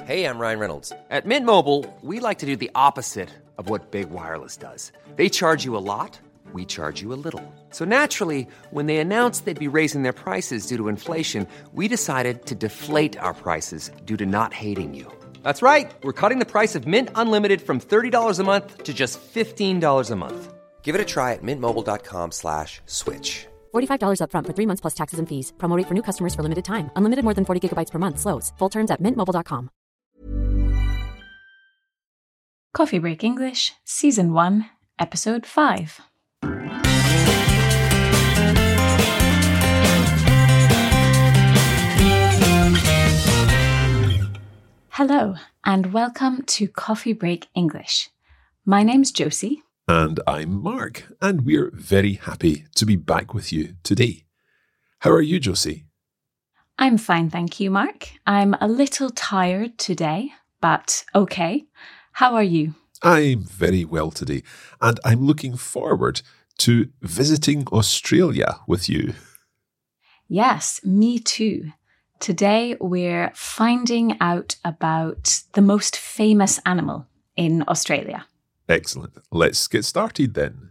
Hey, I'm Ryan Reynolds. At Mint Mobile, we like to do the opposite of what Big Wireless does. They charge you a lot, we charge you a little. So naturally, when they announced they'd be raising their prices due to inflation, we decided to deflate our prices due to not hating you. That's right. We're cutting the price of Mint Unlimited from $30 a month to just $15 a month. Give it a try at mintmobile.com/switch. $45 up front for 3 months plus taxes and fees. Promo rate for new customers for limited time. Unlimited more than 40 gigabytes per month. Slows full terms at mintmobile.com. Coffee Break English, Season 1, Episode 5. Hello, and welcome to Coffee Break English. My name's Josie. And I'm Mark, and we're very happy to be back with you today. How are you, Josie? I'm fine, thank you, Mark. I'm a little tired today, but okay. How are you? I'm very well today, and I'm looking forward to visiting Australia with you. Yes, me too. Today we're finding out about the most famous animal in Australia. Excellent. Let's get started then.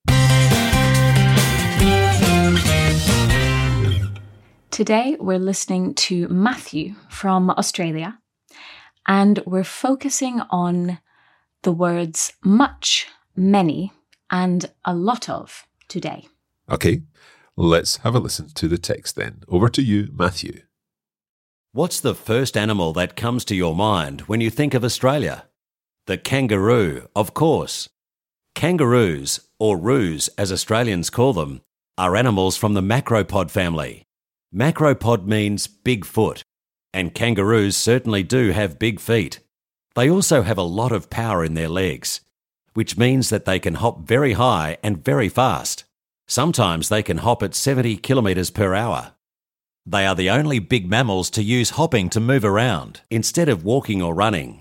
Today we're listening to Matthew from Australia, and we're focusing on the words much, many, and a lot of today. Okay, let's have a listen to the text then. Over to you, Matthew. What's the first animal that comes to your mind when you think of Australia? The kangaroo, of course. Kangaroos, or roos as Australians call them, are animals from the macropod family. Macropod means big foot, and kangaroos certainly do have big feet. They also have a lot of power in their legs, which means that they can hop very high and very fast. Sometimes they can hop at 70 kilometres per hour. They are the only big mammals to use hopping to move around instead of walking or running.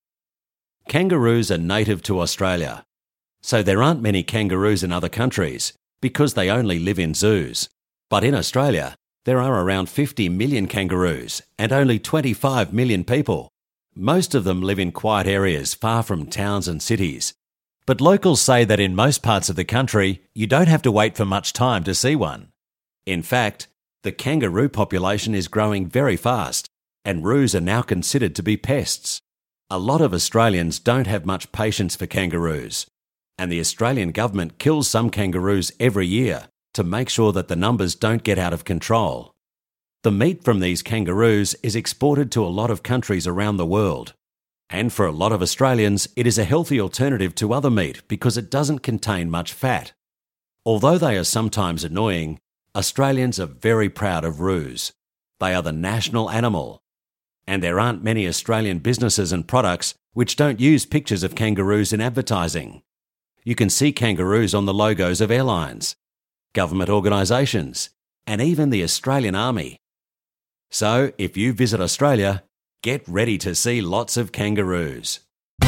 Kangaroos are native to Australia, so there aren't many kangaroos in other countries because they only live in zoos. But in Australia, there are around 50 million kangaroos and only 25 million people. Most of them live in quiet areas far from towns and cities. But locals say that in most parts of the country, you don't have to wait for much time to see one. In fact, the kangaroo population is growing very fast, and roos are now considered to be pests. A lot of Australians don't have much patience for kangaroos, and the Australian government kills some kangaroos every year to make sure that the numbers don't get out of control. The meat from these kangaroos is exported to a lot of countries around the world. And for a lot of Australians, it is a healthy alternative to other meat because it doesn't contain much fat. Although they are sometimes annoying, Australians are very proud of roos. They are the national animal. And there aren't many Australian businesses and products which don't use pictures of kangaroos in advertising. You can see kangaroos on the logos of airlines, government organisations, and even the Australian Army. So, if you visit Australia, get ready to see lots of kangaroos.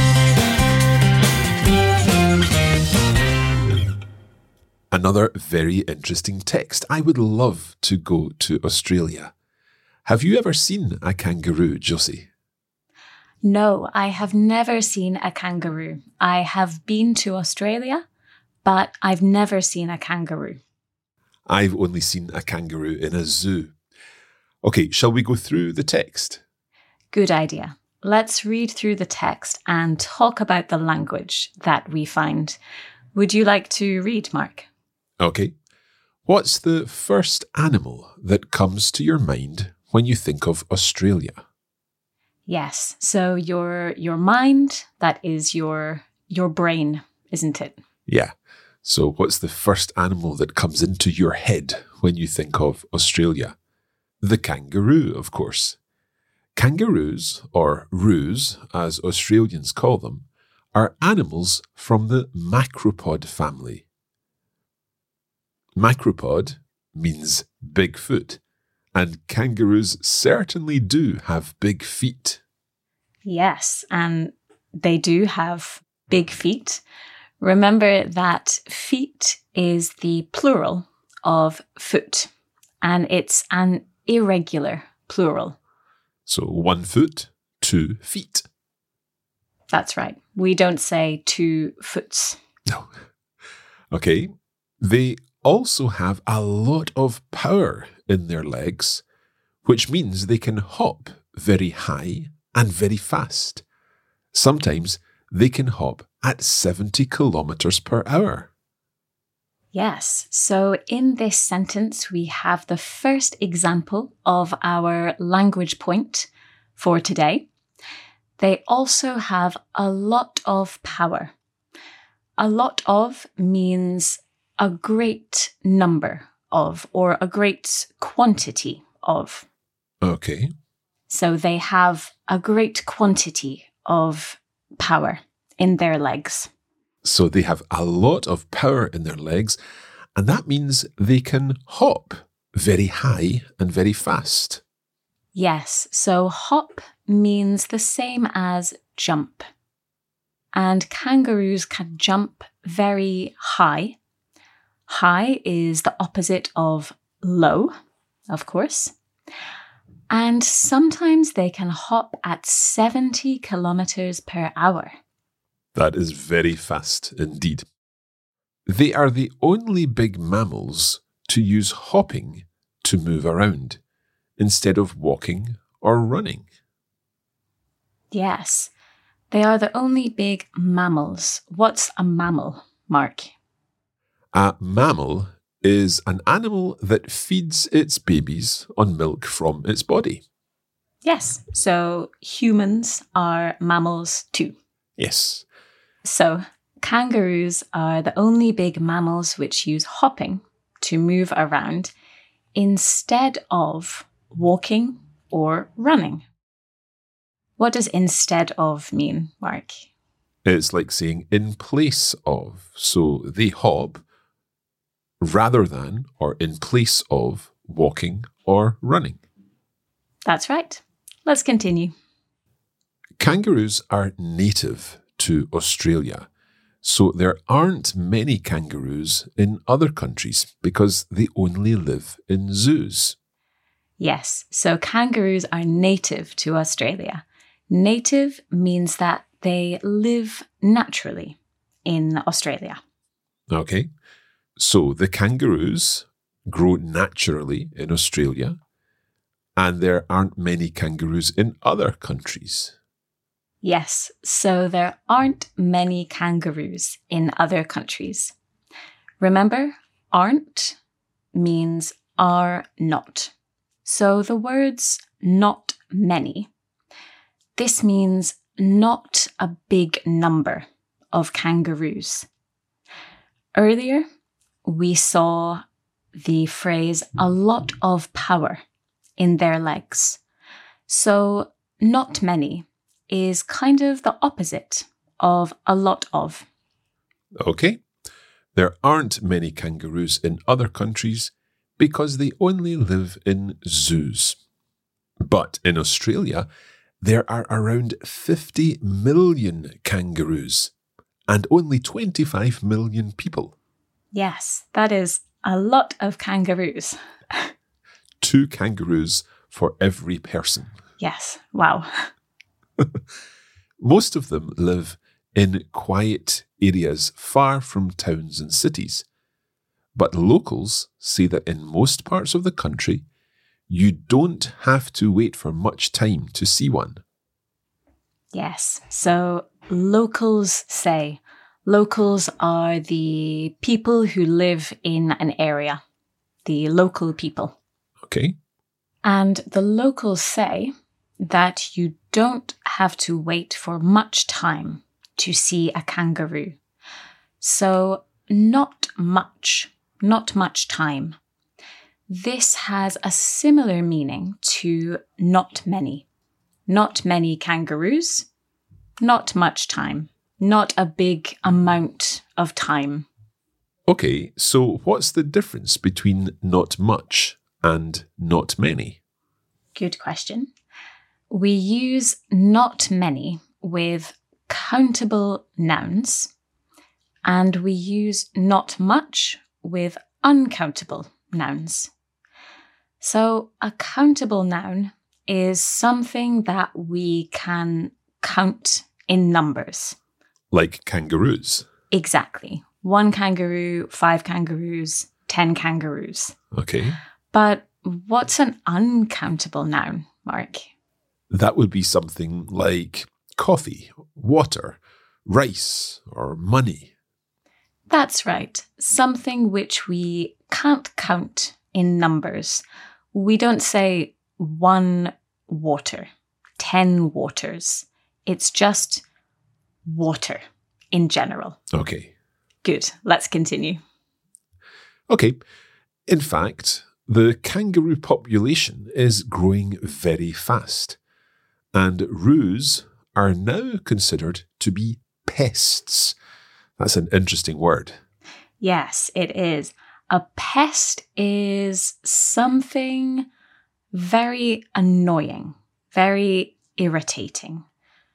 Another very interesting text. I would love to go to Australia. Have you ever seen a kangaroo, Josie? No, I have never seen a kangaroo. I have been to Australia, but I've never seen a kangaroo. I've only seen a kangaroo in a zoo. Okay, shall we go through the text? Good idea. Let's read through the text and talk about the language that we find. Would you like to read, Mark? Okay. What's the first animal that comes to your mind when you think of Australia? Yes, so your mind, that is your brain, isn't it? Yeah. So what's the first animal that comes into your head when you think of Australia? The kangaroo, of course. Kangaroos, or roos, as Australians call them, are animals from the macropod family. Macropod means big foot, and kangaroos certainly do have big feet. Yes, and they do have big feet. Remember that feet is the plural of foot, and it's an irregular plural. So 1 foot 2 feet. That's right. We don't say 2 foots. No. Okay. They also have a lot of power in their legs, which means they can hop very high and very fast. Sometimes they can hop at 70 kilometers per hour. Yes, so in this sentence, we have the first example of our language point for today. They also have a lot of power. A lot of means a great number of, or a great quantity of. Okay. So they have a great quantity of power in their legs. So they have a lot of power in their legs, and that means they can hop very high and very fast. Yes, so hop means the same as jump. And kangaroos can jump very high. High is the opposite of low, of course. And sometimes they can hop at 70 kilometers per hour. That is very fast indeed. They are the only big mammals to use hopping to move around instead of walking or running. Yes, they are the only big mammals. What's a mammal, Mark? A mammal is an animal that feeds its babies on milk from its body. Yes, so humans are mammals too. Yes. So kangaroos are the only big mammals which use hopping to move around instead of walking or running. What does instead of mean, Mark? It's like saying in place of. So they hop rather than or in place of walking or running. That's right. Let's continue. Kangaroos are native to Australia, so there aren't many kangaroos in other countries because they only live in zoos. Yes, so kangaroos are native to Australia. Native means that they live naturally in Australia. Okay, so the kangaroos grow naturally in Australia, and there aren't many kangaroos in other countries. Yes, so there aren't many kangaroos in other countries. Remember, aren't means are not. So the words not many, this means not a big number of kangaroos. Earlier, we saw the phrase a lot of power in their legs. So not many is kind of the opposite of a lot of. Okay, there aren't many kangaroos in other countries because they only live in zoos. But in Australia, there are around 50 million kangaroos and only 25 million people. Yes, that is a lot of kangaroos. 2 kangaroos for every person. Yes, wow. Most of them live in quiet areas far from towns and cities. But locals say that in most parts of the country, you don't have to wait for much time to see one. Yes, so locals say. Locals are the people who live in an area, the local people. Okay. And the locals say that you don't have to wait for much time to see a kangaroo. So not much time. This has a similar meaning to not many. Not many kangaroos, not much time, not a big amount of time. Okay, so what's the difference between not much and not many? Good question. We use not many with countable nouns, and we use not much with uncountable nouns. So a countable noun is something that we can count in numbers. Like kangaroos. Exactly. 1 kangaroo, 5 kangaroos, 10 kangaroos. Okay. But what's an uncountable noun, Mark? That would be something like coffee, water, rice, or money. That's right. Something which we can't count in numbers. We don't say 1 water, 10 waters. It's just water in general. Okay. Good. Let's continue. Okay. In fact, the kangaroo population is growing very fast, and roos are now considered to be pests. That's an interesting word. Yes, it is. A pest is something very annoying, very irritating.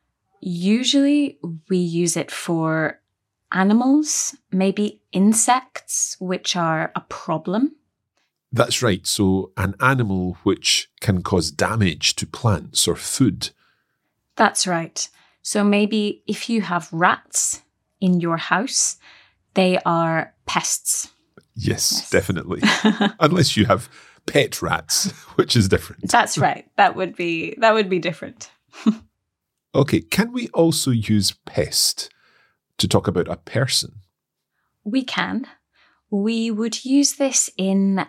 Usually we use it for animals, maybe insects, which are a problem. That's right. So an animal which can cause damage to plants or food. That's right. So maybe if you have rats in your house, they are pests. Yes. Definitely. Unless you have pet rats, which is different. That's right. That would be different. Okay. Can we also use pest to talk about a person? We can. We would use this in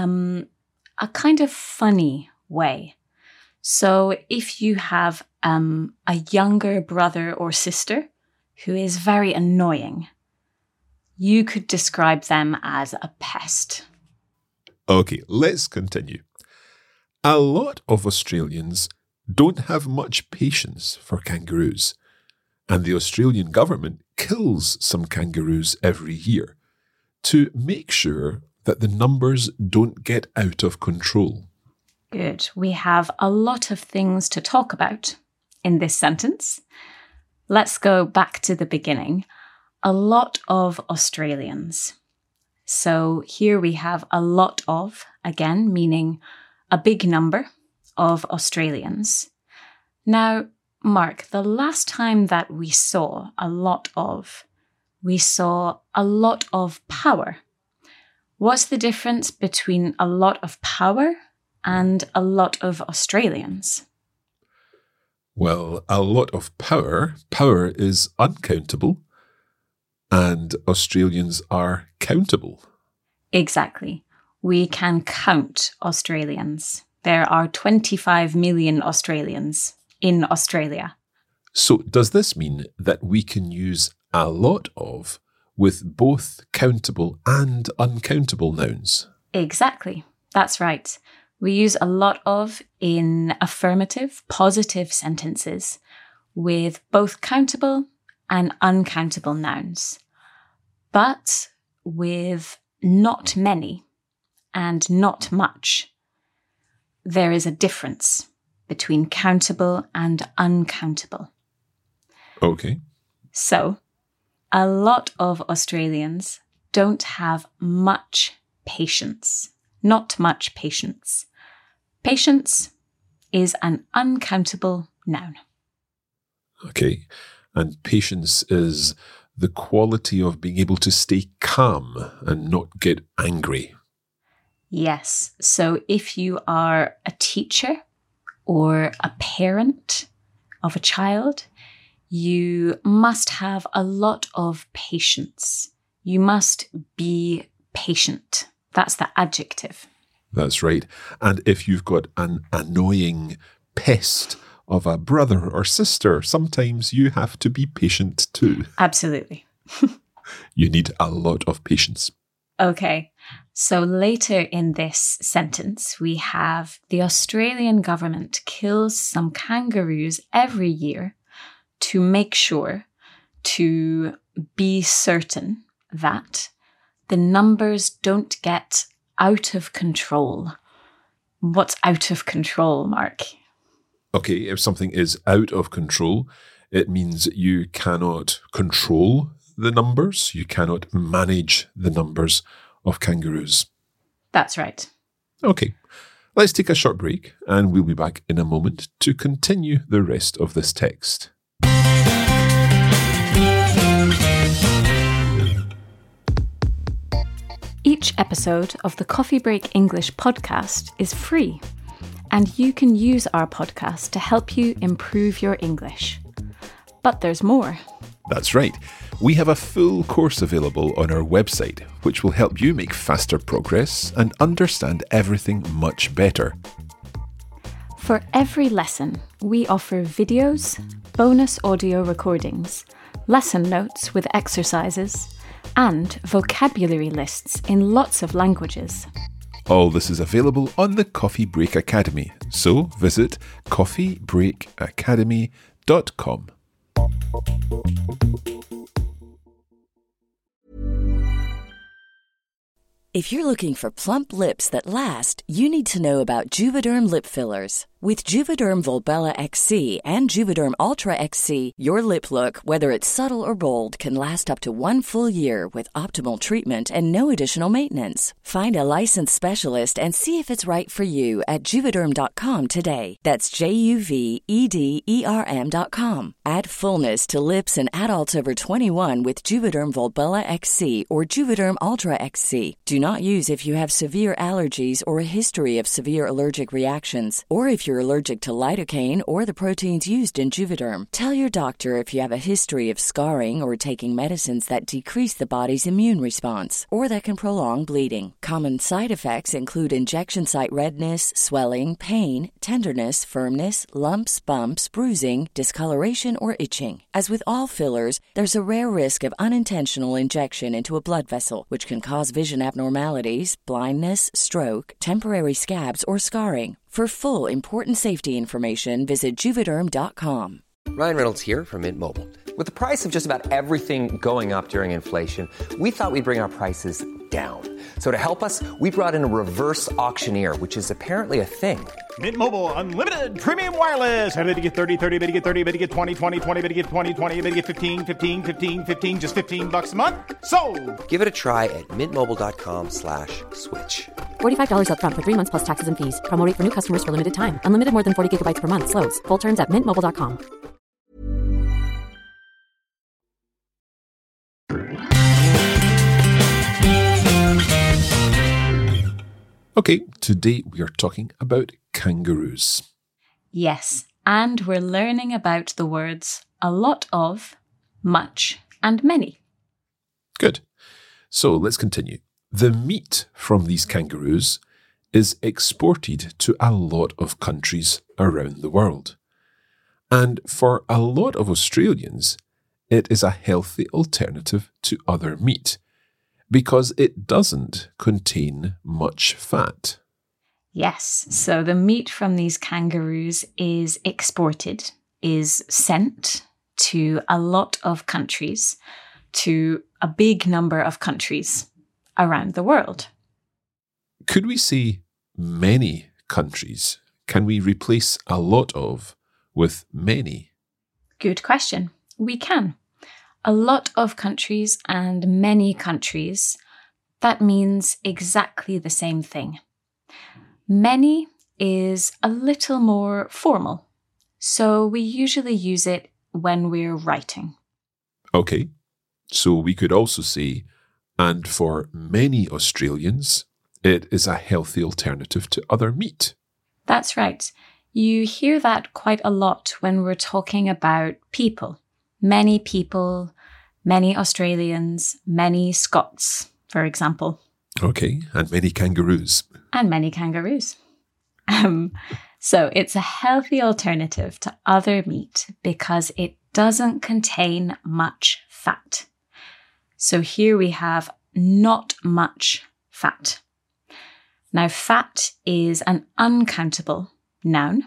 a kind of funny way. So if you have a younger brother or sister who is very annoying, you could describe them as a pest. Okay, let's continue. A lot of Australians don't have much patience for kangaroos, and the Australian government kills some kangaroos every year to make sure that the numbers don't get out of control. Good. We have a lot of things to talk about in this sentence. Let's go back to the beginning. A lot of Australians. So here we have a lot of, again, meaning a big number of Australians. Now, Mark, the last time that we saw a lot of power. What's the difference between a lot of power and a lot of Australians? Well, a lot of power is uncountable, and Australians are countable. Exactly. We can count Australians. There are 25 million Australians in Australia. So does this mean that we can use a lot of with both countable and uncountable nouns? Exactly. That's right. We use a lot of in affirmative, positive sentences with both countable and uncountable nouns. But with not many and not much, there is a difference between countable and uncountable. Okay. So, a lot of Australians don't have much patience. Not much patience. Patience is an uncountable noun. Okay. And patience is the quality of being able to stay calm and not get angry. Yes. So if you are a teacher or a parent of a child, you must have a lot of patience. You must be patient. That's the adjective. That's right. And if you've got an annoying pest of a brother or sister, sometimes you have to be patient too. Absolutely. You need a lot of patience. Okay. So later in this sentence, we have the Australian government kills some kangaroos every year to make sure, to be certain that the numbers don't get out of control. What's out of control, Mark? Okay, if something is out of control, it means you cannot control the numbers. You cannot manage the numbers of kangaroos. That's right. Okay. Let's take a short break and we'll be back in a moment to continue the rest of this text. Each episode of the Coffee Break English podcast is free, and you can use our podcast to help you improve your English. But there's more. That's right. We have a full course available on our website, which will help you make faster progress and understand everything much better. For every lesson, we offer videos, bonus audio recordings, lesson notes with exercises, and vocabulary lists in lots of languages. All this is available on the Coffee Break Academy, so visit coffeebreakacademy.com. If you're looking for plump lips that last, you need to know about Juvederm lip fillers. With Juvederm Volbella XC and Juvederm Ultra XC, your lip look, whether it's subtle or bold, can last up to 1 full year with optimal treatment and no additional maintenance. Find a licensed specialist and see if it's right for you at Juvederm.com today. That's JUVEDERM.com. Add fullness to lips in adults over 21 with Juvederm Volbella XC or Juvederm Ultra XC. Do not use if you have severe allergies or a history of severe allergic reactions, or if you're allergic to lidocaine or the proteins used in Juvederm. Tell your doctor if you have a history of scarring or taking medicines that decrease the body's immune response or that can prolong bleeding. Common side effects include injection site redness, swelling, pain, tenderness, firmness, lumps, bumps, bruising, discoloration, or itching. As with all fillers, there's a rare risk of unintentional injection into a blood vessel, which can cause vision abnormalities, blindness, stroke, temporary scabs, or scarring. For full, important safety information, visit Juvederm.com. Ryan Reynolds here from Mint Mobile. With the price of just about everything going up during inflation, we thought we'd bring our prices down. So to help us, we brought in a reverse auctioneer, which is apparently a thing. Mint Mobile Unlimited Premium Wireless. How to get 30, 30, bit to get 30, bit to get 20, 20, 20, bit to get 20, 20, bit to get 15, 15, 15, 15, just $15 a month? Sold! Give it a try at mintmobile.com/switch. $45 up front for 3 months plus taxes and fees. Promo rate for new customers for limited time. Unlimited more than 40 gigabytes per month. Slows full terms at mintmobile.com. Okay, today we are talking about kangaroos. Yes, and we're learning about the words a lot of, much, and many. Good. So let's continue. The meat from these kangaroos is exported to a lot of countries around the world. And for a lot of Australians, it is a healthy alternative to other meat because it doesn't contain much fat. Yes, so the meat from these kangaroos is exported, is sent to a lot of countries, to a big number of countries around the world. Could we say many countries? Can we replace a lot of with many? Good question. We can. A lot of countries and many countries, that means exactly the same thing. Many is a little more formal, so we usually use it when we're writing. Okay, so we could also say, and for many Australians, it is a healthy alternative to other meat. That's right. You hear that quite a lot when we're talking about people. Many people, many Australians, many Scots, for example. Okay, and many kangaroos. And many kangaroos. So it's a healthy alternative to other meat because it doesn't contain much fat. So here we have not much fat. Now, fat is an uncountable noun.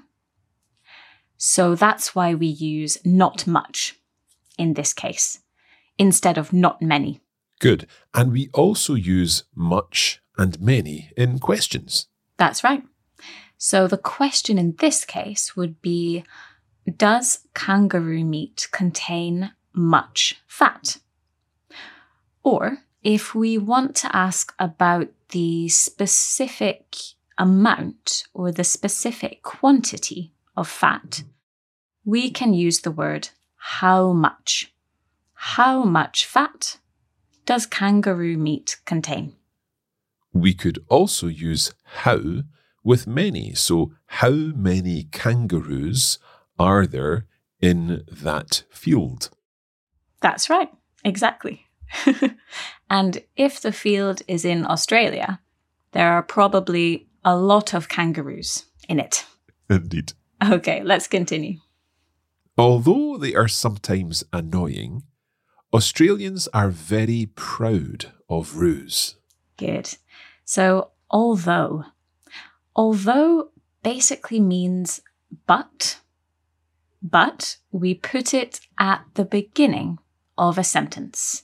So that's why we use not much in this case, instead of not many. Good. And we also use much and many in questions. That's right. So the question in this case would be, does kangaroo meat contain much fat? Or if we want to ask about the specific amount or the specific quantity of fat, we can use the word how much. How much fat does kangaroo meat contain? We could also use how with many. So how many kangaroos are there in that field? That's right, exactly. And if the field is in Australia, there are probably a lot of kangaroos in it. Indeed. Okay, let's continue. Although they are sometimes annoying, Australians are very proud of roos. Good. So, although basically means but we put it at the beginning of a sentence.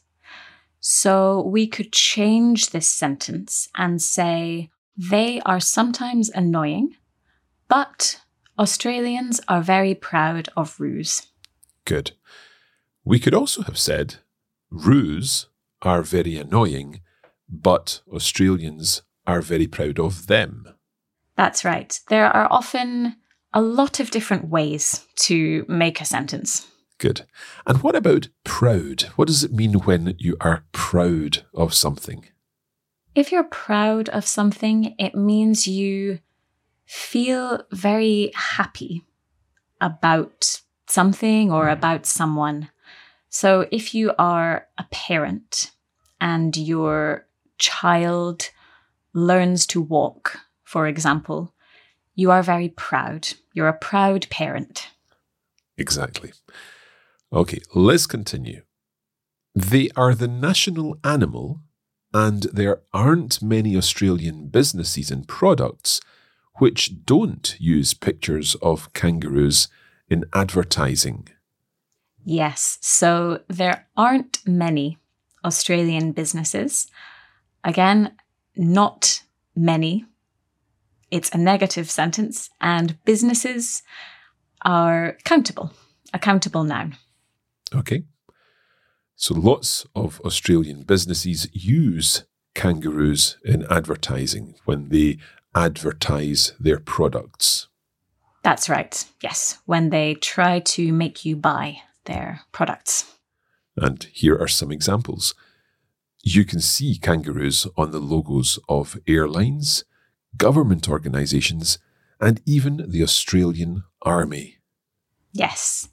So we could change this sentence and say, they are sometimes annoying, but Australians are very proud of roos. Good. We could also have said, roos are very annoying, but Australians are very proud of them. That's right. There are often a lot of different ways to make a sentence. Good. And what about proud? What does it mean when you are proud of something? If you're proud of something, it means you feel very happy about something or about someone. So if you are a parent and your child learns to walk, for example, you are very proud. You're a proud parent. Exactly. Okay, let's continue. They are the national animal, and there aren't many Australian businesses and products which don't use pictures of kangaroos in advertising. Yes, so there aren't many Australian businesses. Again, not many. It's a negative sentence, and businesses are countable, a countable noun. Okay. So lots of Australian businesses use kangaroos in advertising when they advertise their products. That's right, yes, when they try to make you buy their products. And here are some examples. You can see kangaroos on the logos of airlines, government organisations, and even the Australian Army. Yes.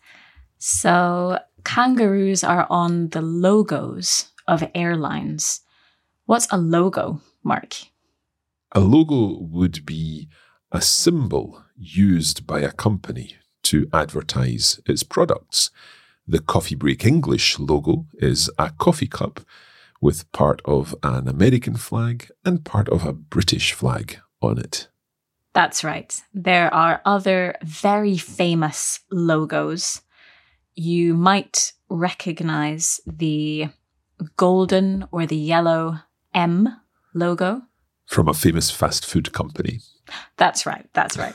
So kangaroos are on the logos of airlines. What's a logo, Mark? A logo would be a symbol used by a company to advertise its products. The Coffee Break English logo is a coffee cup with part of an American flag and part of a British flag on it. That's right. There are other very famous logos. You might recognize the golden or the yellow M logo. From a famous fast food company. That's right.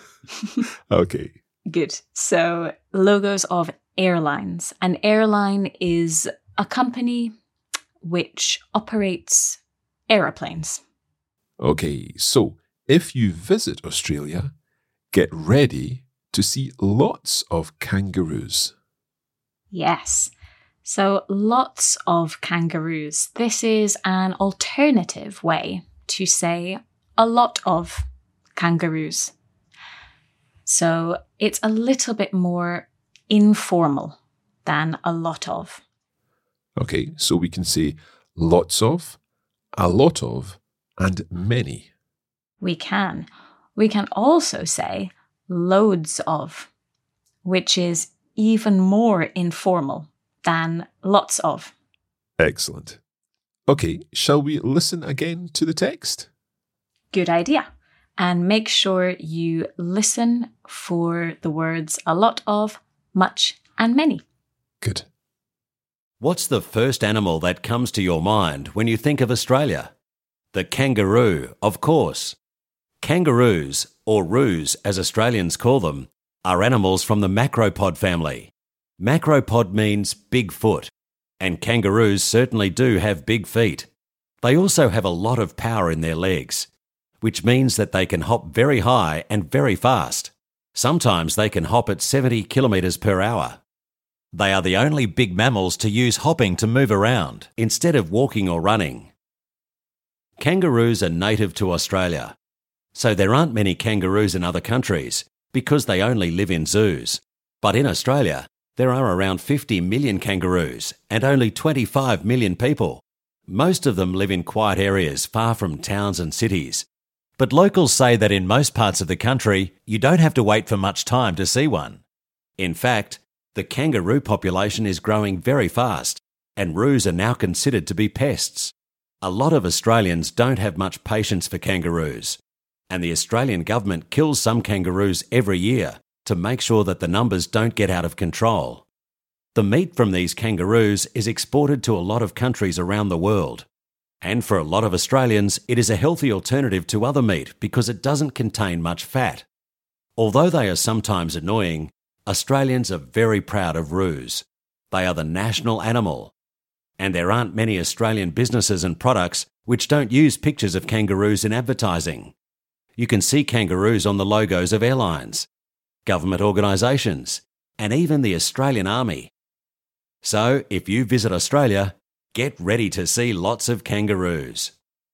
Okay. Good. So, logos of airlines. An airline is a company which operates aeroplanes. Okay, so if you visit Australia, get ready to see lots of kangaroos. Yes. So lots of kangaroos. This is an alternative way to say a lot of kangaroos. So it's a little bit more informal than a lot of. Okay, so we can say lots of, a lot of, and many. We can. We can also say loads of, which is even more informal than lots of. Excellent. Okay, shall we listen again to the text? Good idea. And make sure you listen for the words a lot of, much, and many. Good. What's the first animal that comes to your mind when you think of Australia? The kangaroo, of course. Kangaroos, or roos as Australians call them, are animals from the macropod family. Macropod means big foot, and kangaroos certainly do have big feet. They also have a lot of power in their legs. which means that they can hop very high and very fast. Sometimes they can hop at 70 kilometres per hour. They are the only big mammals to use hopping to move around instead of walking or running. Kangaroos are native to Australia, so there aren't many kangaroos in other countries because they only live in zoos. But in Australia, there are around 50 million kangaroos and only 25 million people. Most of them live in quiet areas far from towns and cities. But locals say that in most parts of the country, you don't have to wait for much time to see one. In fact, the kangaroo population is growing very fast, and roos are now considered to be pests. A lot of Australians don't have much patience for kangaroos, and the Australian government kills some kangaroos every year to make sure that the numbers don't get out of control. The meat from these kangaroos is exported to a lot of countries around the world. And for a lot of Australians, it is a healthy alternative to other meat because it doesn't contain much fat. Although they are sometimes annoying, Australians are very proud of roos. They are the national animal. And there aren't many Australian businesses and products which don't use pictures of kangaroos in advertising. You can see kangaroos on the logos of airlines, government organisations, and even the Australian Army. So, if you visit Australia, get ready to see lots of kangaroos.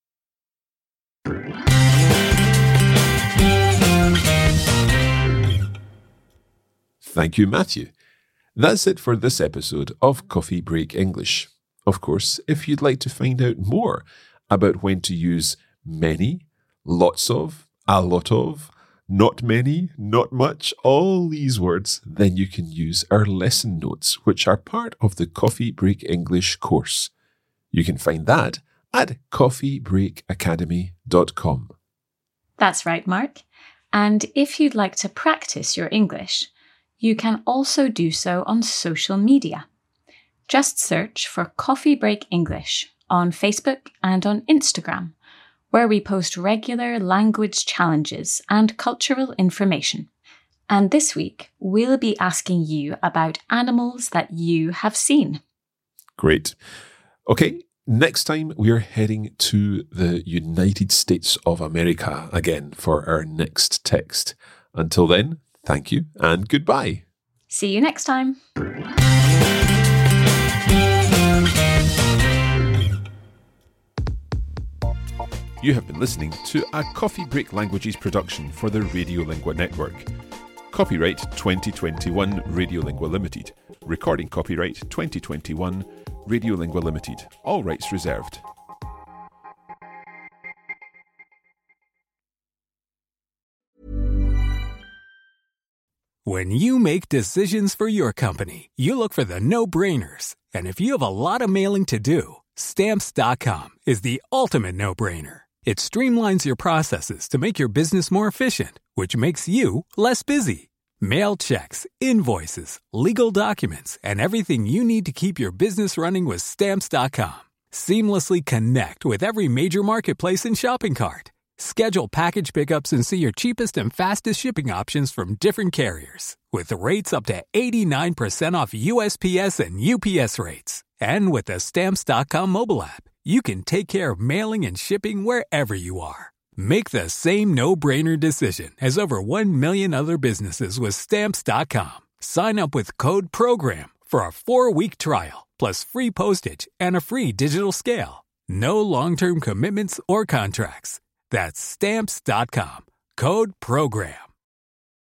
Thank you, Matthew. That's it for this episode of Coffee Break English. Of course, if you'd like to find out more about when to use many, lots of, a lot of, not many, not much, all these words, then you can use our lesson notes, which are part of the Coffee Break English course. You can find that at coffeebreakacademy.com. That's right, Mark. And if you'd like to practice your English, you can also do so on social media. Just search for Coffee Break English on Facebook and on Instagram, where we post regular language challenges and cultural information. And this week, we'll be asking you about animals that you have seen. Great. Okay, next time we're heading to the United States of America again for our next text. Until then, thank you and goodbye. See you next time. You have been listening to a Coffee Break Languages production for the Radiolingua Network. Copyright 2021 Radiolingua Limited. Recording copyright 2021 Radiolingua Limited. All rights reserved. When you make decisions for your company, you look for the no-brainers. And if you have a lot of mailing to do, Stamps.com is the ultimate no-brainer. It streamlines your processes to make your business more efficient, which makes you less busy. Mail checks, invoices, legal documents, and everything you need to keep your business running with Stamps.com. Seamlessly connect with every major marketplace and shopping cart. Schedule package pickups and see your cheapest and fastest shipping options from different carriers, with rates up to 89% off USPS and UPS rates. And with the Stamps.com mobile app, you can take care of mailing and shipping wherever you are. Make the same no-brainer decision as over 1 million other businesses with Stamps.com. Sign up with code PROGRAM for a 4-week trial, plus free postage and a free digital scale. No long-term commitments or contracts. That's Stamps.com. Code PROGRAM.